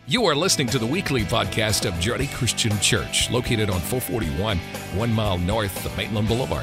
You are listening to the weekly podcast of Journey Christian Church, located on 441, 1 mile north of Maitland Boulevard,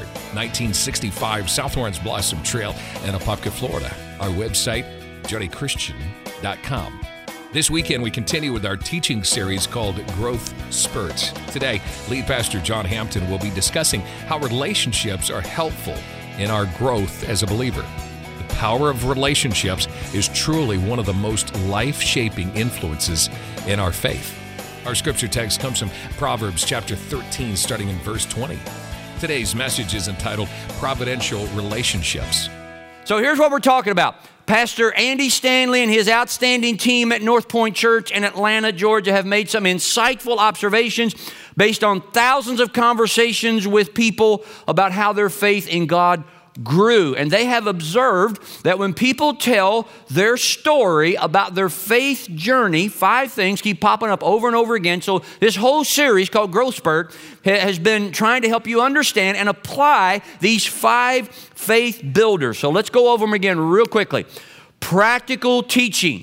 1965 South Orange Blossom Trail in Apopka, Florida. Our website, journeychristian.com. This weekend, we continue with our teaching series called Growth Spurts. Today, lead pastor John Hampton will be discussing how relationships are helpful in our growth as a believer. The power of relationships is truly one of the most life-shaping influences in our faith. Our scripture text comes from Proverbs chapter 13, starting in verse 20. Today's message is entitled Providential Relationships. So here's what we're talking about. Pastor Andy Stanley and his outstanding team at North Point Church in Atlanta, Georgia, have made some insightful observations based on thousands of conversations with people about how their faith in God grew. And they have observed that when people tell their story about their faith journey, 5 things keep popping up over and over again. So this whole series called Growth Spurt has been trying to help you understand and apply these 5 faith builders. So let's go over them again real quickly. Practical teaching.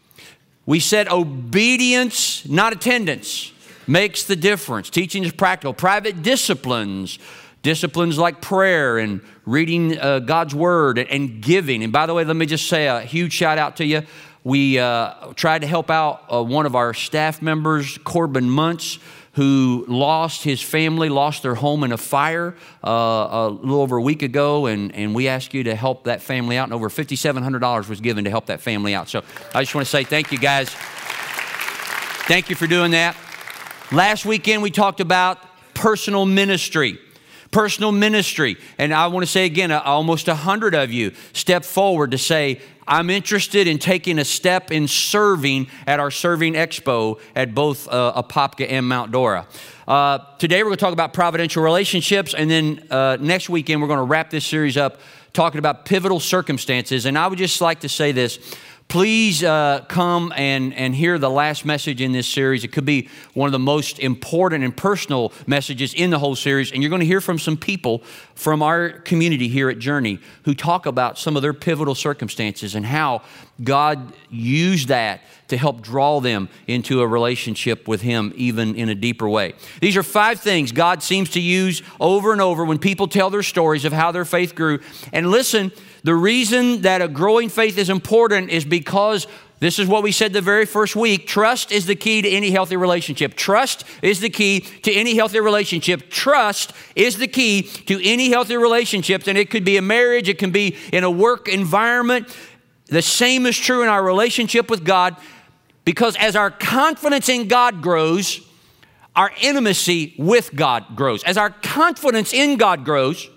We said obedience, not attendance, makes the difference. Teaching is practical. Private disciplines. Disciplines like prayer and reading God's Word and giving. And by the way, let me just say a huge shout out to you. We tried to help out one of our staff members, Corbin Muntz, who lost his family, lost their home in a fire a little over a week ago. And we asked you to help that family out. And over $5,700 was given to help that family out. So I just want to say thank you, guys. Thank you for doing that. Last weekend, we talked about personal ministry. Personal ministry. And I want to say again, almost 100 of you stepped forward to say, I'm interested in taking a step in serving at our Serving Expo at both Apopka and Mount Dora. Today we're going to talk about providential relationships, and then next weekend we're going to wrap this series up talking about pivotal circumstances. And I would just like to say this. Please come and hear the last message in this series. It could be one of the most important and personal messages in the whole series. And you're going to hear from some people from our community here at Journey who talk about some of their pivotal circumstances and how God used that to help draw them into a relationship with Him even in a deeper way. These are 5 things God seems to use over and over when people tell their stories of how their faith grew. And listen, the reason that a growing faith is important is because this is what we said the very first week. Trust is the key to any healthy relationship. Trust is the key to any healthy relationship. Trust is the key to any healthy relationships. And it could be a marriage. It can be in a work environment. The same is true in our relationship with God, because as our confidence in God grows, our intimacy with God grows. As our confidence in God grows,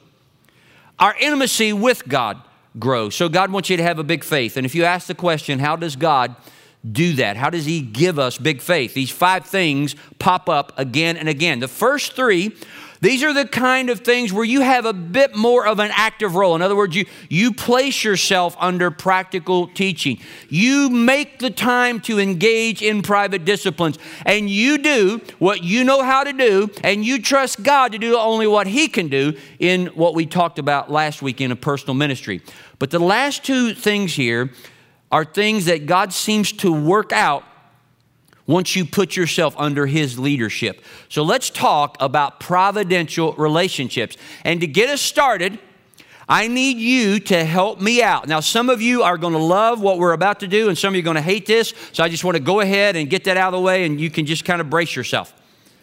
our intimacy with God grows. So God wants you to have a big faith. And if you ask the question, how does God do that? How does He give us big faith? These 5 things pop up again and again. The first 3, these are the kind of things where you have a bit more of an active role. In other words, you place yourself under practical teaching. You make the time to engage in private disciplines. And you do what you know how to do, and you trust God to do only what He can do in what we talked about last week in a personal ministry. But the last 2 things here are things that God seems to work out once you put yourself under His leadership. So let's talk about providential relationships. And to get us started, I need you to help me out. Now, some of you are going to love what we're about to do, and some of you are going to hate this. So I just want to go ahead and get that out of the way, and you can just kind of brace yourself.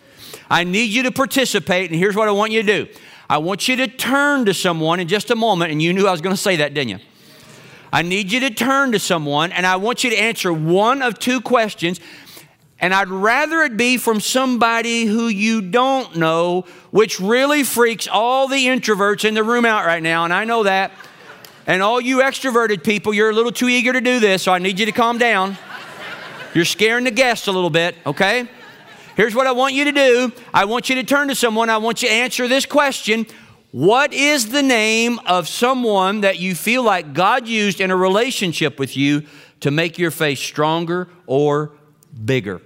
I need you to participate, and here's what I want you to do. I want you to turn to someone in just a moment, and you knew I was going to say that, didn't you? I need you to turn to someone, and I want you to answer one of 2 questions. And I'd rather it be from somebody who you don't know, which really freaks all the introverts in the room out right now, and I know that. And all you extroverted people, you're a little too eager to do this, so I need you to calm down. You're scaring the guests a little bit, okay? Here's what I want you to do. I want you to turn to someone. I want you to answer this question. What is the name of someone that you feel like God used in a relationship with you to make your faith stronger or bigger?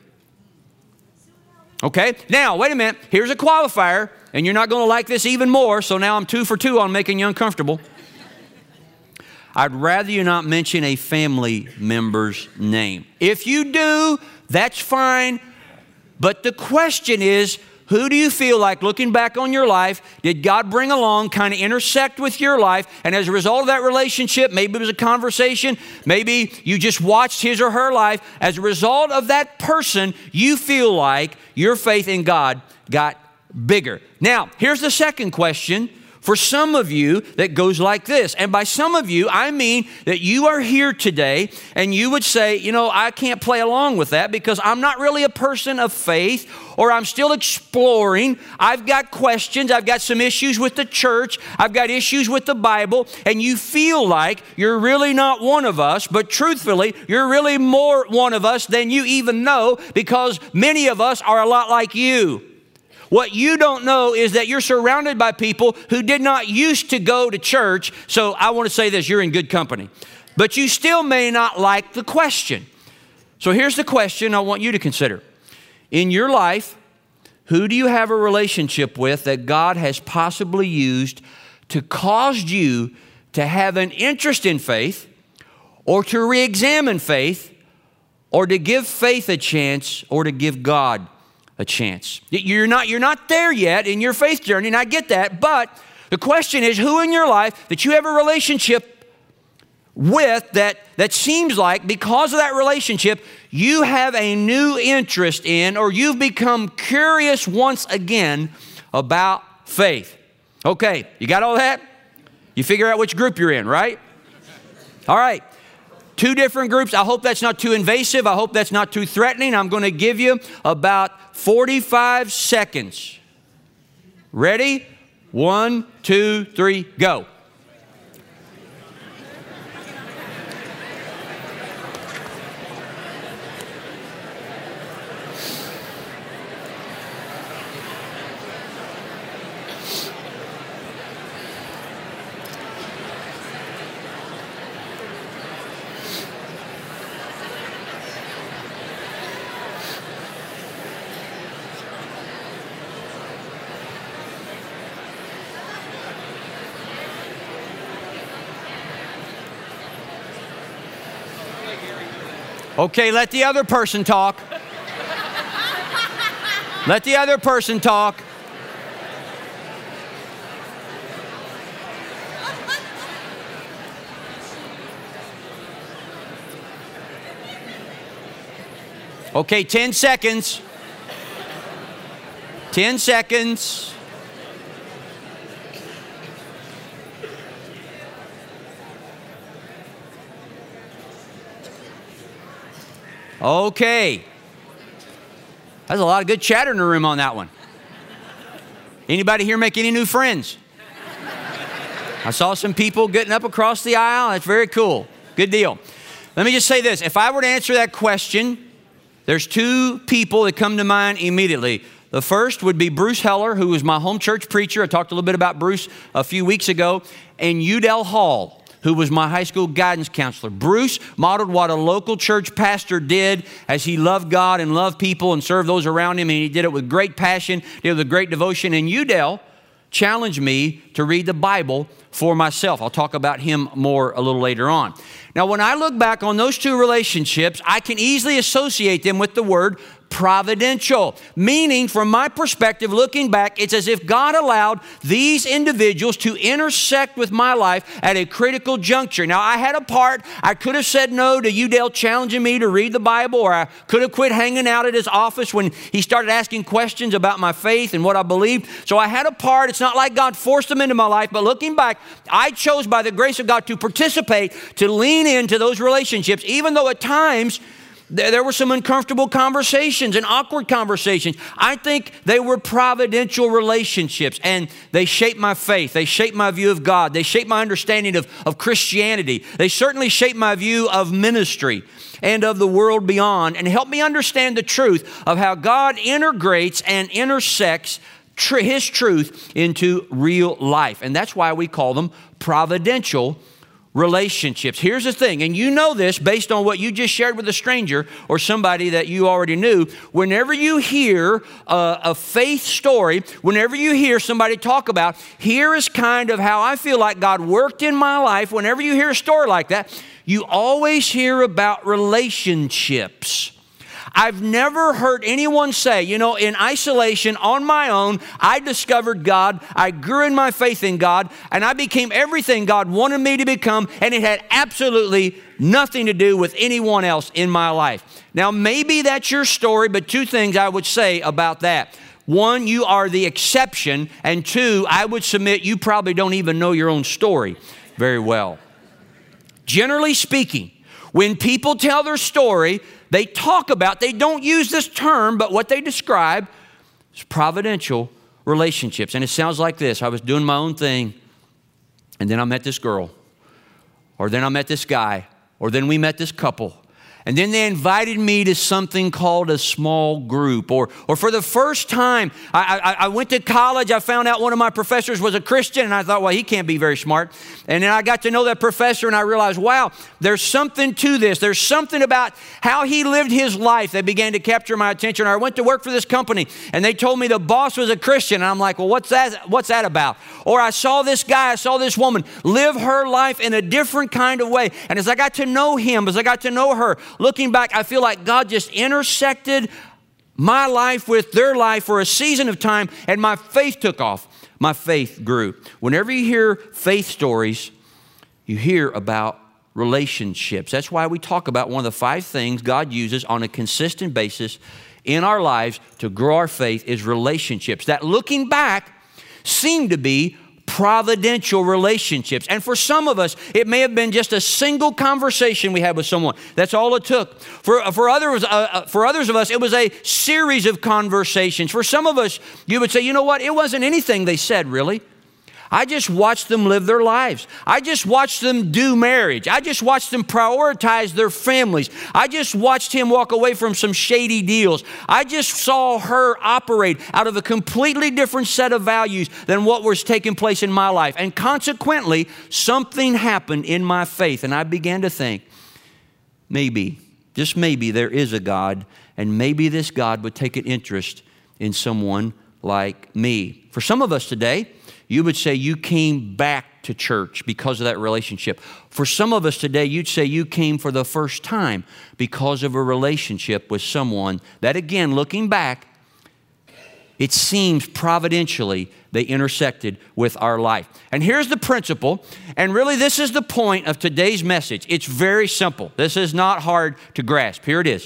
Okay, now, wait a minute. Here's a qualifier, and you're not going to like this even more, so now I'm 2 for 2 on making you uncomfortable. I'd rather you not mention a family member's name. If you do, That's fine. But the question is, who do you feel like, looking back on your life, did God bring along, kind of intersect with your life, and as a result of that relationship, maybe it was a conversation, maybe you just watched his or her life, as a result of that person, you feel like your faith in God got bigger. Now, here's the second question for some of you that goes like this. And by some of you, I mean that you are here today and you would say, you know, I can't play along with that because I'm not really a person of faith, or I'm still exploring. I've got questions. I've got some issues with the church. I've got issues with the Bible. And you feel like you're really not one of us, but truthfully, you're really more one of us than you even know, because many of us are a lot like you. What you don't know is that you're surrounded by people who did not used to go to church. So I want to say this, you're in good company. But you still may not like the question. So here's the question I want you to consider. In your life, who do you have a relationship with that God has possibly used to cause you to have an interest in faith, or to re-examine faith, or to give faith a chance, or to give God a chance? You're not there yet in your faith journey, and I get that, but the question is, who in your life that you have a relationship with that seems like because of that relationship, you have a new interest in, or you've become curious once again about faith? Okay, you got all that? You figure out which group you're in, right? All right. Two different groups. I hope that's not too invasive. I hope that's not too threatening. I'm going to give you about 45 seconds. Ready? 1, 2, 3, go. Okay, let the other person talk. Let the other person talk. Okay, 10 seconds. 10 seconds. Okay. There's a lot of good chatter in the room on that one. Anybody here make any new friends? I saw some people getting up across the aisle. That's very cool. Good deal. Let me just say this. If I were to answer that question, there's two people that come to mind immediately. The first would be Bruce Heller, who was my home church preacher. I talked a little bit about Bruce a few weeks ago. And Udell Hall, who was my high school guidance counselor. Bruce modeled what a local church pastor did as he loved God and loved people and served those around him, and he did it with great passion, did it with great devotion. And Udell challenged me to read the Bible for myself. I'll talk about him more a little later on. Now, when I look back on those two relationships, I can easily associate them with the word providential, meaning from my perspective, looking back, it's as if God allowed these individuals to intersect with my life at a critical juncture. Now, I had a part. I could have said no to Udell challenging me to read the Bible, or I could have quit hanging out at his office when he started asking questions about my faith and what I believed. So I had a part. It's not like God forced them into my life, but looking back, I chose by the grace of God to participate, to lean into those relationships, even though at times there were some uncomfortable conversations and awkward conversations. I think they were providential relationships, and they shaped my faith. They shaped my view of God. They shaped my understanding of Christianity. They certainly shaped my view of ministry and of the world beyond, and helped me understand the truth of how God integrates and intersects His truth into real life. And that's why we call them providential relationships. Here's the thing, and you know this based on what you just shared with a stranger or somebody that you already knew. Whenever you hear a faith story, whenever you hear somebody talk about, here is kind of how I feel like God worked in my life, whenever you hear a story like that, you always hear about relationships. I've never heard anyone say, in isolation, on my own, I discovered God, I grew in my faith in God, and I became everything God wanted me to become, and it had absolutely nothing to do with anyone else in my life. Now, maybe that's your story, but two things I would say about that. One, you are the exception, and two, I would submit you probably don't even know your own story very well. Generally speaking, when people tell their story, they don't use this term, but what they describe is providential relationships. And it sounds like this. I was doing my own thing, and then I met this girl, or then I met this guy, or then we met this couple. And then they invited me to something called a small group. Or for the first time, I went to college. I found out one of my professors was a Christian. And I thought, well, he can't be very smart. And then I got to know that professor and I realized, wow, there's something to this. There's something about how he lived his life that began to capture my attention. Or I went to work for this company and they told me the boss was a Christian. And I'm like, well, what's that about? Or I saw this guy, I saw this woman live her life in a different kind of way. And as I got to know him, as I got to know her, looking back, I feel like God just intersected my life with their life for a season of time, and my faith took off. My faith grew. Whenever you hear faith stories, you hear about relationships. That's why we talk about one of the 5 things God uses on a consistent basis in our lives to grow our faith is relationships that, looking back, seem to be providential relationships. And for some of us, it may have been just a single conversation we had with someone. That's all it took. For others of us, it was a series of conversations. For some of us, you would say, you know what? It wasn't anything they said, really. I just watched them live their lives. I just watched them do marriage. I just watched them prioritize their families. I just watched him walk away from some shady deals. I just saw her operate out of a completely different set of values than what was taking place in my life. And consequently, something happened in my faith. And I began to think, maybe, just maybe, there is a God. And maybe this God would take an interest in someone like me. For some of us today, you would say you came back to church because of that relationship. For some of us today, you'd say you came for the first time because of a relationship with someone that, again, looking back, it seems providentially they intersected with our life. And here's the principle, and really this is the point of today's message. It's very simple. This is not hard to grasp. Here it is.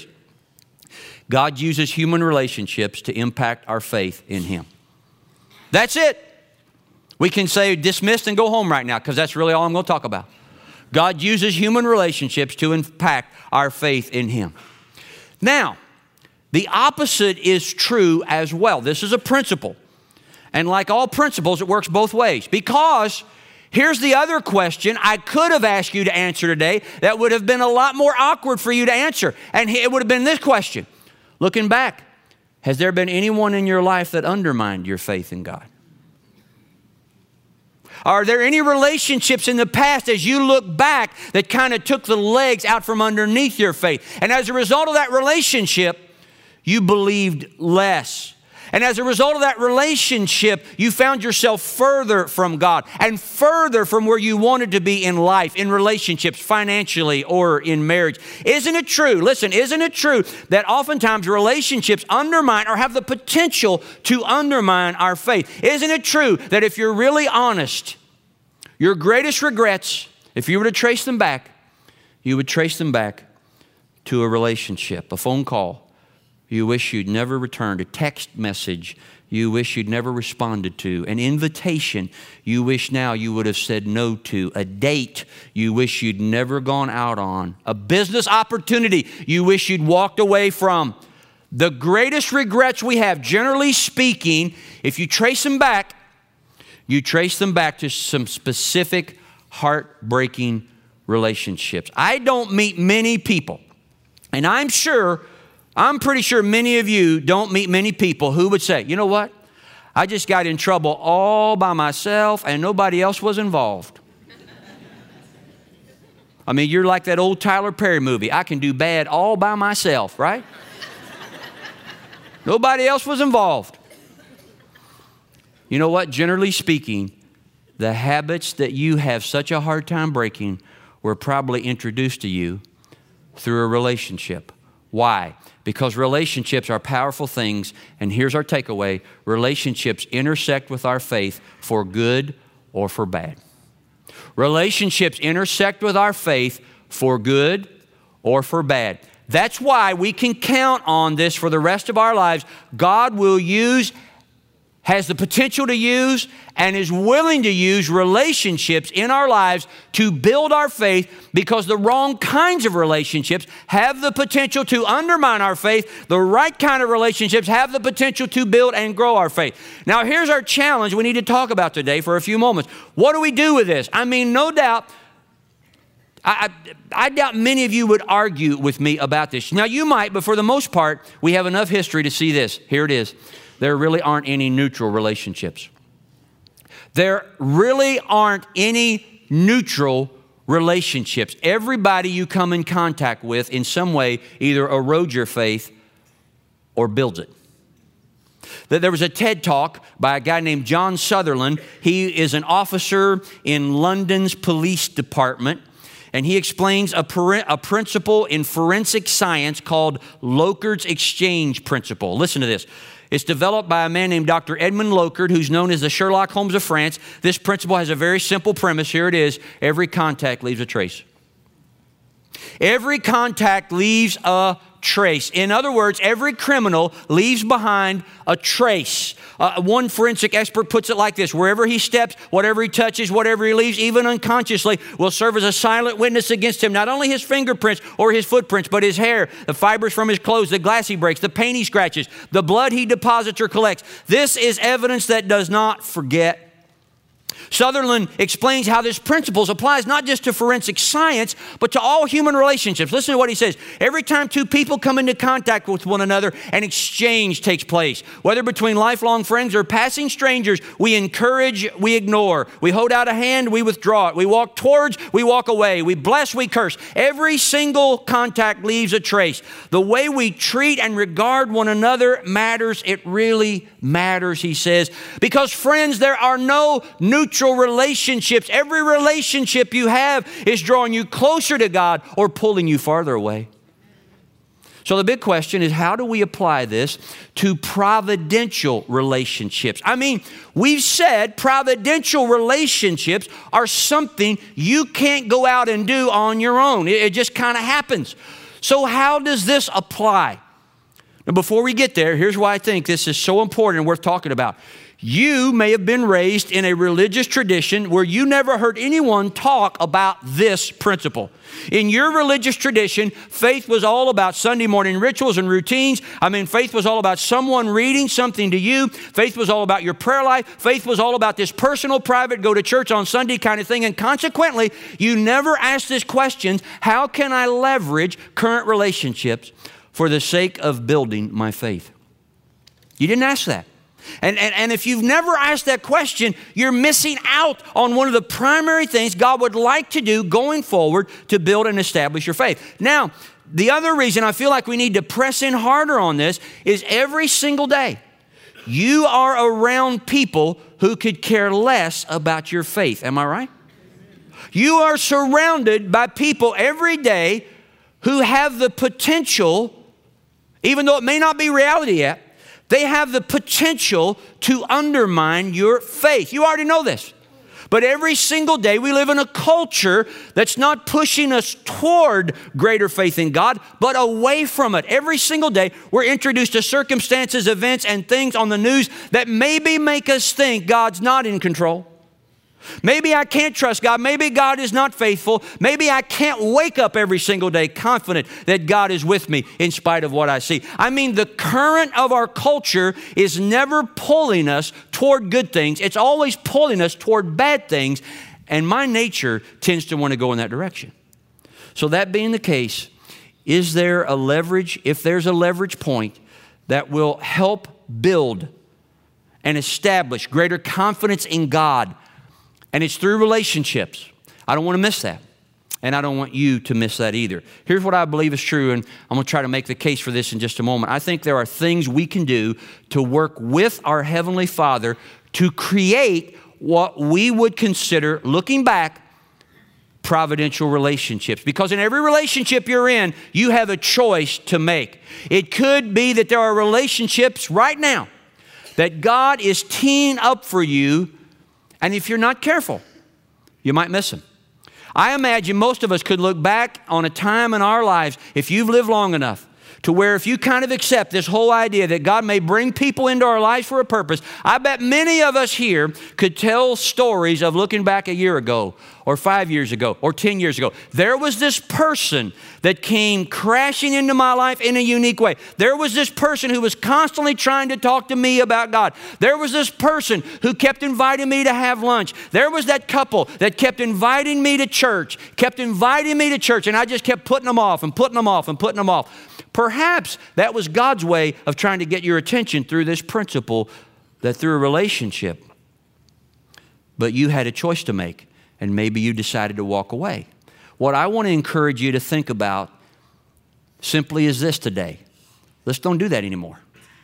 God uses human relationships to impact our faith in Him. That's it. We can say dismissed and go home right now because that's really all I'm going to talk about. God uses human relationships to impact our faith in Him. Now, the opposite is true as well. This is a principle. And like all principles, it works both ways. Because here's the other question I could have asked you to answer today that would have been a lot more awkward for you to answer. And it would have been this question. Looking back, has there been anyone in your life that undermined your faith in God? Are there any relationships in the past as you look back that kind of took the legs out from underneath your faith? And as a result of that relationship, you believed less. And as a result of that relationship, you found yourself further from God and further from where you wanted to be in life, in relationships, financially, or in marriage. Isn't it true? Listen, isn't it true that oftentimes relationships undermine or have the potential to undermine our faith? Isn't it true that if you're really honest, your greatest regrets, if you were to trace them back, you would trace them back to a relationship, a phone call you wish you'd never returned, a text message you wish you'd never responded to, an invitation you wish now you would have said no to, a date you wish you'd never gone out on, a business opportunity you wish you'd walked away from. The greatest regrets we have, generally speaking, if you trace them back, you trace them back to some specific heartbreaking relationships. I don't meet many people, and I'm pretty sure many of you don't meet many people who would say, you know what? I just got in trouble all by myself and nobody else was involved. I mean, you're like that old Tyler Perry movie. I can do bad all by myself, right? Nobody else was involved. You know what? Generally speaking, the habits that you have such a hard time breaking were probably introduced to you through a relationship Why? Because relationships are powerful things, and here's our takeaway. Relationships intersect with our faith for good or for bad. Relationships intersect with our faith for good or for bad. That's why we can count on this for the rest of our lives. God will use, has the potential to use, and is willing to use relationships in our lives to build our faith, because the wrong kinds of relationships have the potential to undermine our faith. The right kind of relationships have the potential to build and grow our faith. Now, here's our challenge we need to talk about today for a few moments. What do we do with this? I mean, no doubt, I doubt many of you would argue with me about this. Now, you might, but for the most part, we have enough history to see this. Here it is. There really aren't any neutral relationships. There really aren't any neutral relationships. Everybody you come in contact with in some way either erodes your faith or builds it. There was a TED Talk by a guy named John Sutherland. He is an officer in London's police department, and he explains a principle in forensic science called Locard's exchange principle. Listen to this. It's developed by a man named Dr. Edmund Locard, who's known as the Sherlock Holmes of France. This principle has a very simple premise. Here it is. Every contact leaves a trace. Every contact leaves a trace. In other words, every criminal leaves behind a trace. One forensic expert puts it like this: wherever he steps, whatever he touches, whatever he leaves, even unconsciously, will serve as a silent witness against him. Not only his fingerprints or his footprints, but his hair, the fibers from his clothes, the glass he breaks, the paint he scratches, the blood he deposits or collects. This is evidence that does not forget. Sutherland explains how this principle applies not just to forensic science, but to all human relationships. Listen to what he says. Every time two people come into contact with one another, an exchange takes place. Whether between lifelong friends or passing strangers, we encourage, we ignore. We hold out a hand, we withdraw it. We walk towards, we walk away. We bless, we curse. Every single contact leaves a trace. The way we treat and regard one another matters. It really matters, he says. Because friends, there are no neutral relationships. Every relationship you have is drawing you closer to God or pulling you farther away. So the big question is, how do we apply this to providential relationships? I mean, we've said providential relationships are something you can't go out and do on your own. It just kind of happens. So how does this apply? Now, before we get there, here's why I think this is so important and worth talking about. You may have been raised in a religious tradition where you never heard anyone talk about this principle. In your religious tradition, faith was all about Sunday morning rituals and routines. Faith was all about someone reading something to you. Faith was all about your prayer life. Faith was all about this personal, private, go to church on Sunday kind of thing. And consequently, you never asked this question: how can I leverage current relationships for the sake of building my faith? You didn't ask that. And if you've never asked that question, you're missing out on one of the primary things God would like to do going forward to build and establish your faith. Now, the other reason I feel like we need to press in harder on this is every single day you are around people who could care less about your faith. Am I right? You are surrounded by people every day who have the potential, even though it may not be reality yet, they have the potential to undermine your faith. You already know this. But every single day we live in a culture that's not pushing us toward greater faith in God, but away from it. Every single day we're introduced to circumstances, events, and things on the news that maybe make us think God's not in control. Maybe I can't trust God. Maybe God is not faithful. Maybe I can't wake up every single day confident that God is with me in spite of what I see. The current of our culture is never pulling us toward good things. It's always pulling us toward bad things. And my nature tends to want to go in that direction. So that being the case, is there a leverage? If there's a leverage point that will help build and establish greater confidence in God, and it's through relationships, I don't want to miss that. And I don't want you to miss that either. Here's what I believe is true, and I'm going to try to make the case for this in just a moment. I think there are things we can do to work with our Heavenly Father to create what we would consider, looking back, providential relationships. Because in every relationship you're in, you have a choice to make. It could be that there are relationships right now that God is teeing up for you, and if you're not careful, you might miss them. I imagine most of us could look back on a time in our lives, if you've lived long enough, to where if you kind of accept this whole idea that God may bring people into our lives for a purpose, I bet many of us here could tell stories of looking back a year ago or 5 years ago or 10 years ago. There was this person that came crashing into my life in a unique way. There was this person who was constantly trying to talk to me about God. There was this person who kept inviting me to have lunch. There was that couple that kept inviting me to church, and I just kept putting them off and putting them off and putting them off. Perhaps that was God's way of trying to get your attention through this principle, that through a relationship. But you had a choice to make, and maybe you decided to walk away. What I want to encourage you to think about simply is this today. Let's don't do that anymore.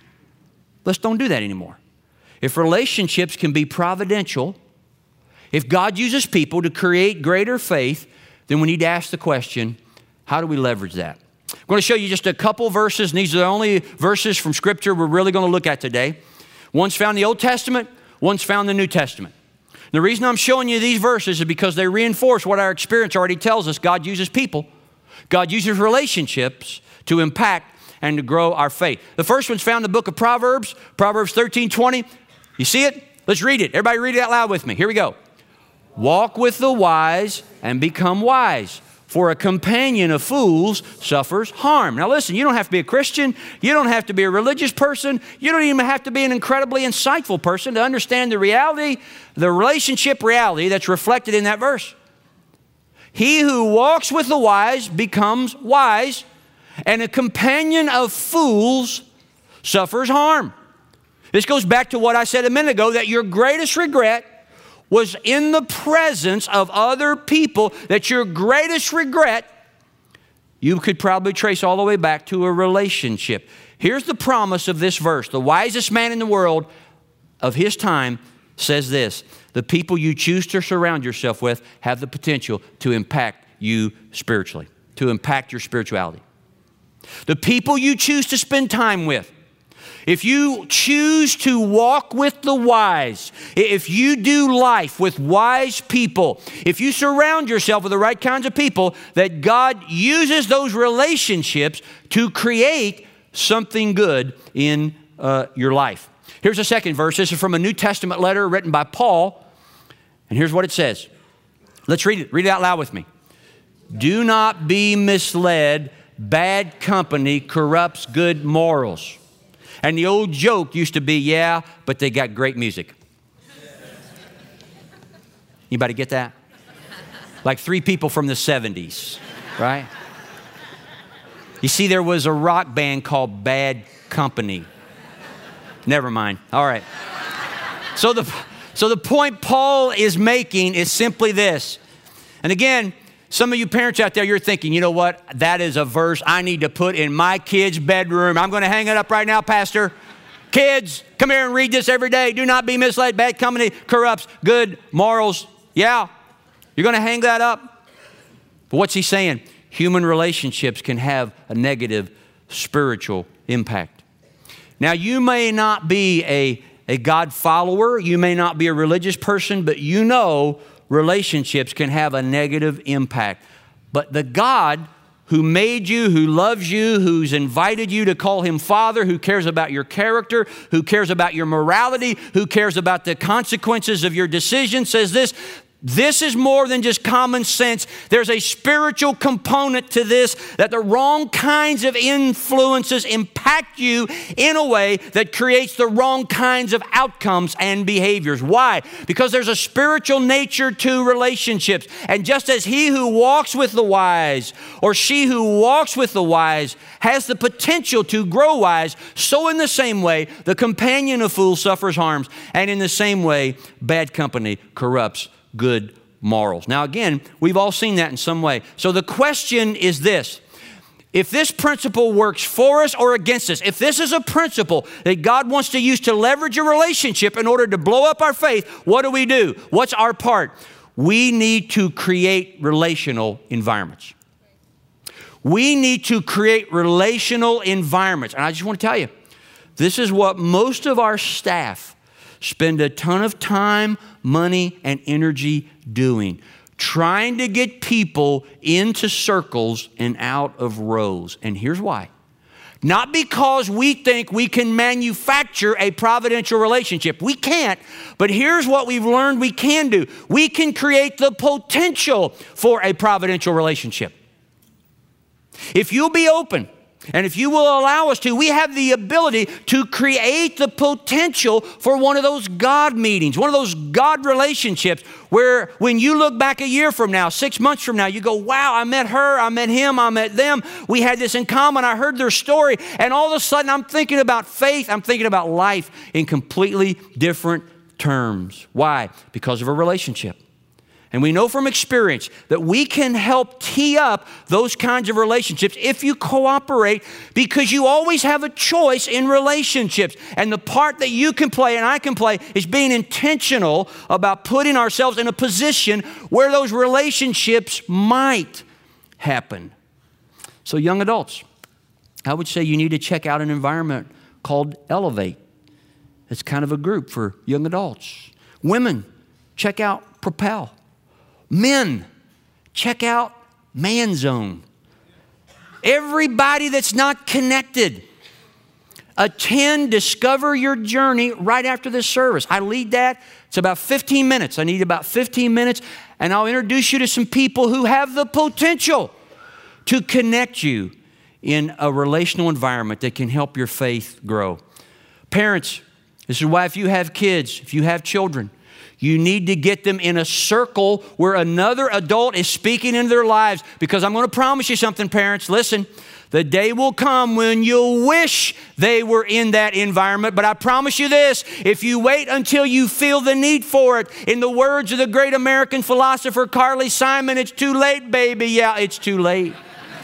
Let's don't do that anymore. If relationships can be providential, if God uses people to create greater faith, then we need to ask the question, how do we leverage that? I'm going to show you just a couple verses, and these are the only verses from Scripture we're really going to look at today. One's found in the Old Testament, one's found in the New Testament. The reason I'm showing you these verses is because they reinforce what our experience already tells us. God uses people. God uses relationships to impact and to grow our faith. The first one's found in the book of Proverbs, Proverbs 13:20. You see it? Let's read it. Everybody read it out loud with me. Here we go. Walk with the wise and become wise, for a companion of fools suffers harm. Now listen, you don't have to be a Christian. You don't have to be a religious person. You don't even have to be an incredibly insightful person to understand the reality, the relationship reality that's reflected in that verse. He who walks with the wise becomes wise, and a companion of fools suffers harm. This goes back to what I said a minute ago, that your greatest regret was in the presence of other people, that your greatest regret, you could probably trace all the way back to a relationship. Here's the promise of this verse. The wisest man in the world of his time says this: the people you choose to surround yourself with have the potential to impact you spiritually, to impact your spirituality. The people you choose to spend time with, if you choose to walk with the wise, if you do life with wise people, if you surround yourself with the right kinds of people, that God uses those relationships to create something good in your life. Here's a second verse. This is from a New Testament letter written by Paul. And here's what it says. Let's read it. Read it out loud with me. Do not be misled. Bad company corrupts good morals. And the old joke used to be, yeah, but they got great music. Anybody get that? Like 3 people from the 70s, right? You see, there was a rock band called Bad Company. Never mind. All right. So the point Paul is making is simply this. And again, some of you parents out there, you're thinking, you know what? That is a verse I need to put in my kid's bedroom. I'm going to hang it up right now, Pastor. Kids, come here and read this every day. Do not be misled. Bad company corrupts good morals. Yeah, you're going to hang that up. But what's he saying? Human relationships can have a negative spiritual impact. Now, you may not be a God follower. You may not be a religious person, but you know relationships can have a negative impact. But the God who made you, who loves you, who's invited you to call him Father, who cares about your character, who cares about your morality, who cares about the consequences of your decisions, says this: this is more than just common sense. There's a spiritual component to this, that the wrong kinds of influences impact you in a way that creates the wrong kinds of outcomes and behaviors. Why? Because there's a spiritual nature to relationships. And just as he who walks with the wise, or she who walks with the wise, has the potential to grow wise, so in the same way, the companion of fools suffers harms. And in the same way, bad company corrupts good morals. Now again, we've all seen that in some way. So the question is this: if this principle works for us or against us, if this is a principle that God wants to use to leverage a relationship in order to blow up our faith, what do? What's our part? we need to create relational environments. We need to create relational environments. And I just want to tell you, this is what most of our staff spend a ton of time, money, and energy doing. Trying to get people into circles and out of rows. And here's why. Not because we think we can manufacture a providential relationship. We can't. But here's what we've learned we can do. We can create the potential for a providential relationship. If you'll be open, and if you will allow us to, we have the ability to create the potential for one of those God meetings, one of those God relationships where when you look back a year from now, 6 months from now, you go, wow, I met her, I met him, I met them. We had this in common. I heard their story. And all of a sudden, I'm thinking about faith. I'm thinking about life in completely different terms. Why? Because of a relationship. And we know from experience that we can help tee up those kinds of relationships if you cooperate, because you always have a choice in relationships. And the part that you can play and I can play is being intentional about putting ourselves in a position where those relationships might happen. So young adults, I would say you need to check out an environment called Elevate. It's kind of a group for young adults. Women, check out Propel. Men, check out Man Zone. Everybody that's not connected, attend Discover Your Journey right after this service. I lead that. It's about 15 minutes. I need about 15 minutes, and I'll introduce you to some people who have the potential to connect you in a relational environment that can help your faith grow. Parents, this is why if you have kids, if you have children, you need to get them in a circle where another adult is speaking into their lives. Because I'm going to promise you something, parents. Listen, the day will come when you'll wish they were in that environment. But I promise you this, if you wait until you feel the need for it, in the words of the great American philosopher Carly Simon, it's too late, baby. Yeah, it's too late.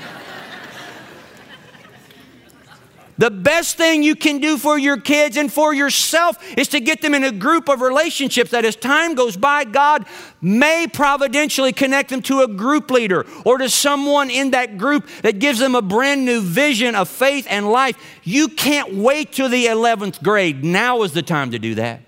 The best thing you can do for your kids and for yourself is to get them in a group of relationships that as time goes by, God may providentially connect them to a group leader or to someone in that group that gives them a brand new vision of faith and life. You can't wait till the 11th grade. Now is the time to do that.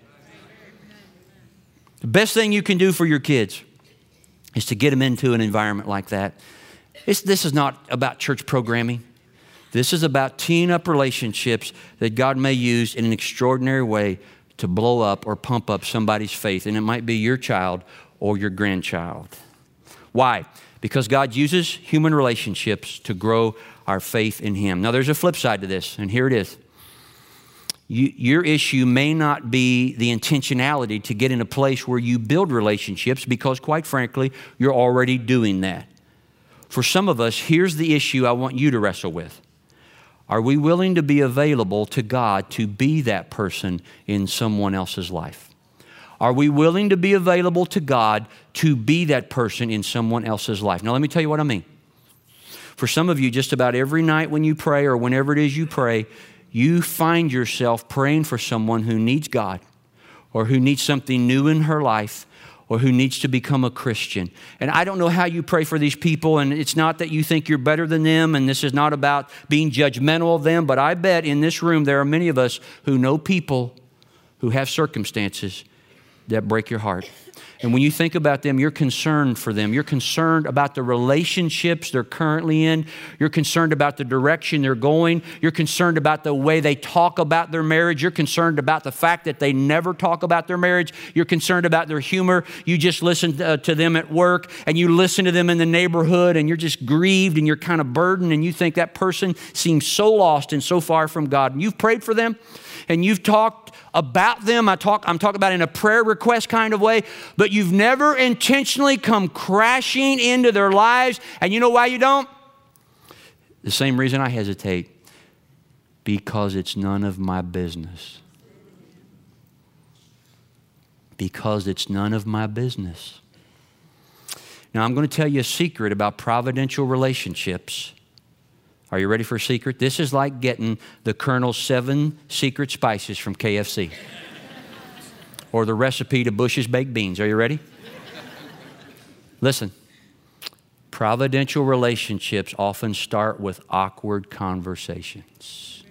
The best thing you can do for your kids is to get them into an environment like that. This is not about church programming. This is about teeing up relationships that God may use in an extraordinary way to blow up or pump up somebody's faith. And it might be your child or your grandchild. Why? Because God uses human relationships to grow our faith in Him. Now, there's a flip side to this, and here it is. Your issue may not be the intentionality to get in a place where you build relationships, because quite frankly, you're already doing that. For some of us, here's the issue I want you to wrestle with. Are we willing to be available to God to be that person in someone else's life? Are we willing to be available to God to be that person in someone else's life? Now, let me tell you what I mean. For some of you, just about every night when you pray or whenever it is you pray, you find yourself praying for someone who needs God or who needs something new in her life, or who needs to become a Christian. And I don't know how you pray for these people, and it's not that you think you're better than them, and this is not about being judgmental of them, but I bet in this room there are many of us who know people who have circumstances that break your heart. And when you think about them, you're concerned for them. You're concerned about the relationships they're currently in. You're concerned about the direction they're going. You're concerned about the way they talk about their marriage. You're concerned about the fact that they never talk about their marriage. You're concerned about their humor. You just listen to them at work, and you listen to them in the neighborhood, and you're just grieved, and you're kind of burdened, and you think that person seems so lost and so far from God. And you've prayed for them, and you've talked about them. I'm talking about in a prayer request kind of way, but you've never intentionally come crashing into their lives. And you know why you don't? The same reason I hesitate. Because it's none of my business. Because it's none of my business. Now, I'm going to tell you a secret about providential relationships. Are you ready for a secret? This is like getting the Colonel's 7 secret spices from KFC. Or the recipe to Bush's baked beans. Are you ready? Listen, providential relationships often start with awkward conversations.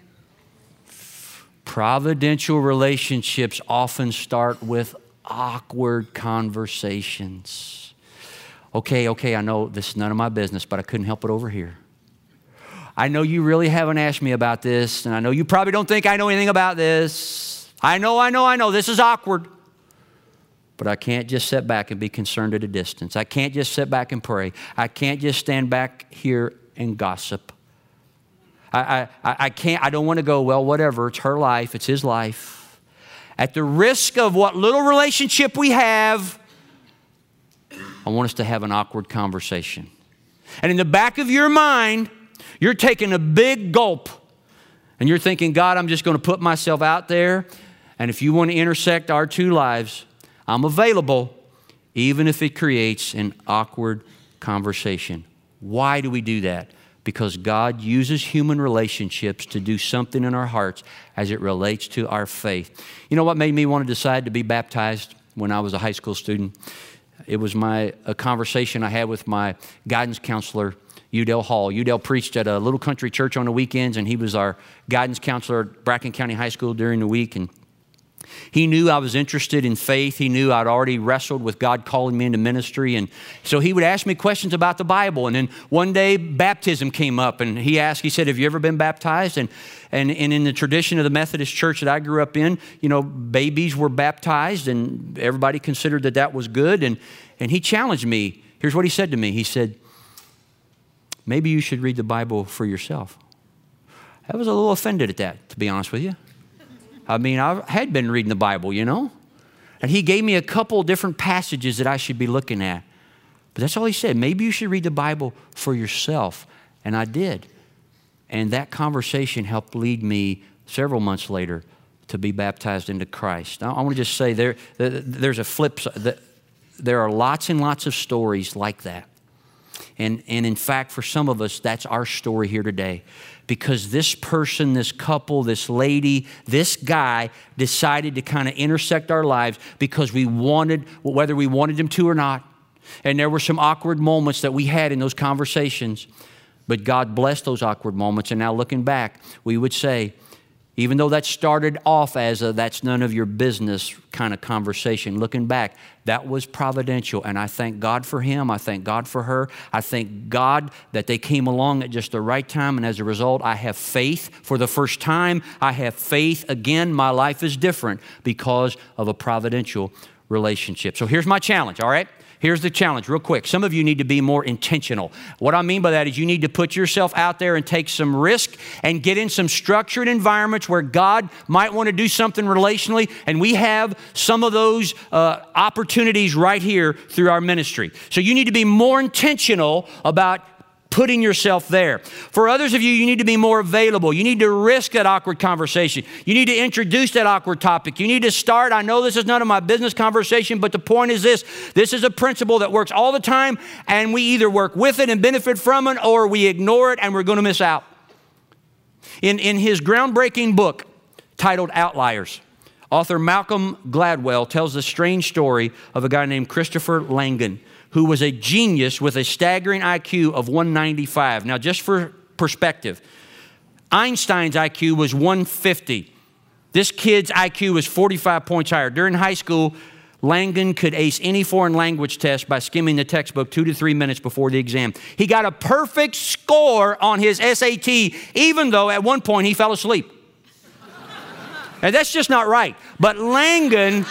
Providential relationships often start with awkward conversations. Okay, I know this is none of my business, but I couldn't help it over here. I know you really haven't asked me about this, and I know you probably don't think I know anything about this. I know, this is awkward. But I can't just sit back and be concerned at a distance. I can't just sit back and pray. I can't just stand back here and gossip. I can't, I don't want to go, well, whatever, it's her life, it's his life. At the risk of what little relationship we have, I want us to have an awkward conversation. And in the back of your mind, you're taking a big gulp. And you're thinking, God, I'm just going to put myself out there. And if you want to intersect our two lives, I'm available, even if it creates an awkward conversation. Why do we do that? Because God uses human relationships to do something in our hearts as it relates to our faith. You know what made me want to decide to be baptized when I was a high school student? It was a conversation I had with my guidance counselor, Udell Hall. Udell preached at a little country church on the weekends, and he was our guidance counselor at Bracken County High School during the week. And he knew I was interested in faith. He knew I'd already wrestled with God calling me into ministry. And so he would ask me questions about the Bible. And then one day, baptism came up. And he said, have you ever been baptized? And in the tradition of the Methodist church that I grew up in, babies were baptized. And everybody considered that was good. And he challenged me. Here's what he said to me. He said, maybe you should read the Bible for yourself. I was a little offended at that, to be honest with you. I mean, I had been reading the Bible, And he gave me a couple different passages that I should be looking at. But that's all he said. Maybe you should read the Bible for yourself. And I did. And that conversation helped lead me several months later to be baptized into Christ. I want to just say there's a flip side. There are lots and lots of stories like that. And in fact, for some of us, that's our story here today. Because this person, this couple, this lady, this guy decided to kind of intersect our lives because whether we wanted him to or not. And there were some awkward moments that we had in those conversations. But God blessed those awkward moments. And now looking back, we would say, even though that started off as a that's none of your business kind of conversation, looking back, that was providential. And I thank God for him. I thank God for her. I thank God that they came along at just the right time. And as a result, I have faith for the first time. I have faith again. My life is different because of a providential relationship. So here's my challenge, all right? Here's the challenge real quick. Some of you need to be more intentional. What I mean by that is you need to put yourself out there and take some risk and get in some structured environments where God might want to do something relationally. And we have some of those opportunities right here through our ministry. So you need to be more intentional about putting yourself there. For others of you, you need to be more available. You need to risk that awkward conversation. You need to introduce that awkward topic. You need to start, I know this is none of my business conversation, but the point is this. This is a principle that works all the time, and we either work with it and benefit from it, or we ignore it and we're going to miss out. In his groundbreaking book titled Outliers, author Malcolm Gladwell tells the strange story of a guy named Christopher Langan, who was a genius with a staggering IQ of 195. Now, just for perspective, Einstein's IQ was 150. This kid's IQ was 45 points higher. During high school, Langan could ace any foreign language test by skimming the textbook 2 to 3 minutes before the exam. He got a perfect score on his SAT, even though at one point he fell asleep. And that's just not right. But Langan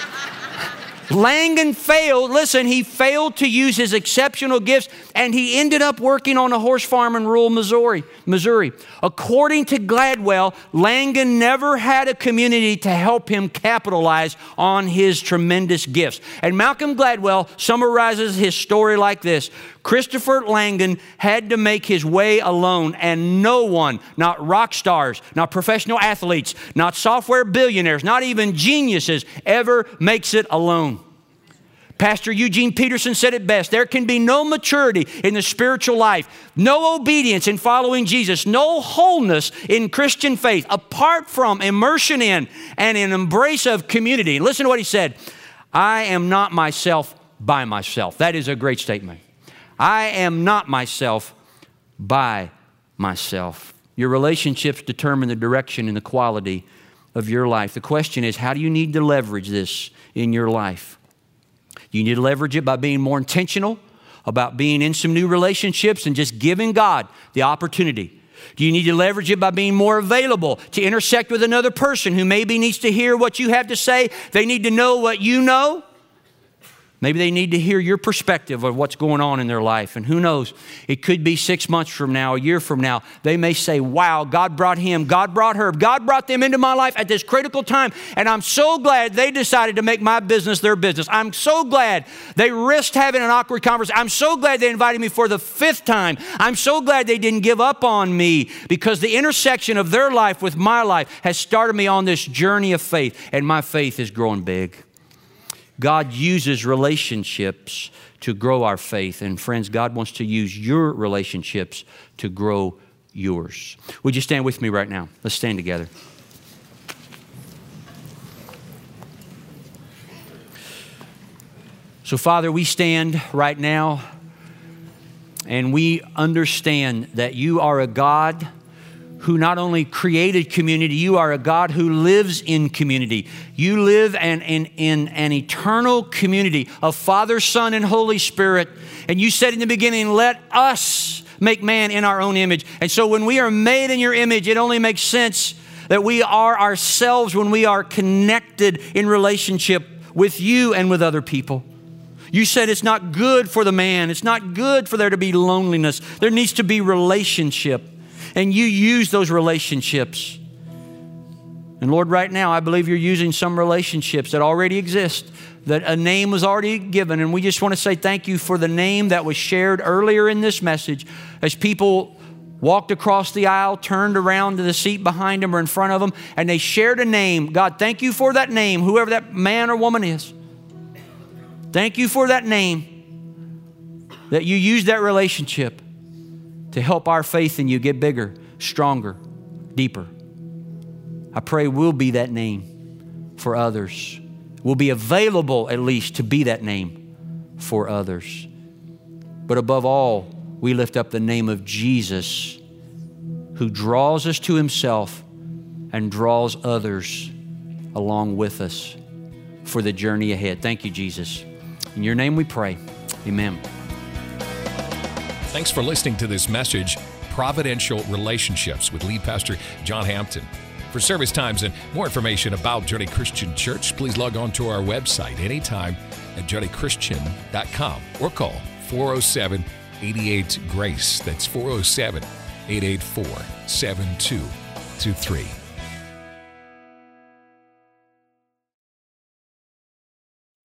failed. Listen, he failed to use his exceptional gifts, and he ended up working on a horse farm in rural Missouri. According to Gladwell, Langan never had a community to help him capitalize on his tremendous gifts. And Malcolm Gladwell summarizes his story like this. Christopher Langan had to make his way alone, and no one, not rock stars, not professional athletes, not software billionaires, not even geniuses, ever makes it alone. Pastor Eugene Peterson said it best. There can be no maturity in the spiritual life, no obedience in following Jesus, no wholeness in Christian faith apart from immersion in and an embrace of community. Listen to what he said. I am not myself by myself. That is a great statement. I am not myself by myself. Your relationships determine the direction and the quality of your life. The question is, how do you need to leverage this in your life? You need to leverage it by being more intentional about being in some new relationships and just giving God the opportunity. Do you need to leverage it by being more available to intersect with another person who maybe needs to hear what you have to say? They need to know what you know. Maybe they need to hear your perspective of what's going on in their life. And who knows, it could be 6 months from now, a year from now, they may say, wow, God brought him, God brought her, God brought them into my life at this critical time. And I'm so glad they decided to make my business their business. I'm so glad they risked having an awkward conversation. I'm so glad they invited me for the 5th time. I'm so glad they didn't give up on me, because the intersection of their life with my life has started me on this journey of faith, and my faith is growing big. God uses relationships to grow our faith. And friends, God wants to use your relationships to grow yours. Would you stand with me right now? Let's stand together. So, Father, we stand right now and we understand that you are a God who not only created community, you are a God who lives in community. You live in an eternal community of Father, Son, and Holy Spirit. And you said in the beginning, let us make man in our own image. And so when we are made in your image, it only makes sense that we are ourselves when we are connected in relationship with you and with other people. You said it's not good for the man. It's not good for there to be loneliness. There needs to be relationship. And you use those relationships. And Lord, right now, I believe you're using some relationships that already exist, that a name was already given. And we just want to say thank you for the name that was shared earlier in this message as people walked across the aisle, turned around to the seat behind them or in front of them, and they shared a name. God, thank you for that name, whoever that man or woman is. Thank you for that name, that you used that relationship to help our faith in you get bigger, stronger, deeper. I pray we'll be that name for others. We'll be available at least to be that name for others. But above all, we lift up the name of Jesus, who draws us to himself and draws others along with us for the journey ahead. Thank you, Jesus. In your name we pray. Amen. Thanks for listening to this message, Providential Relationships, with Lead Pastor John Hampton. For service times and more information about Journey Christian Church, please log on to our website anytime at journeychristian.com or call 407-88-GRACE. That's 407-884-7223.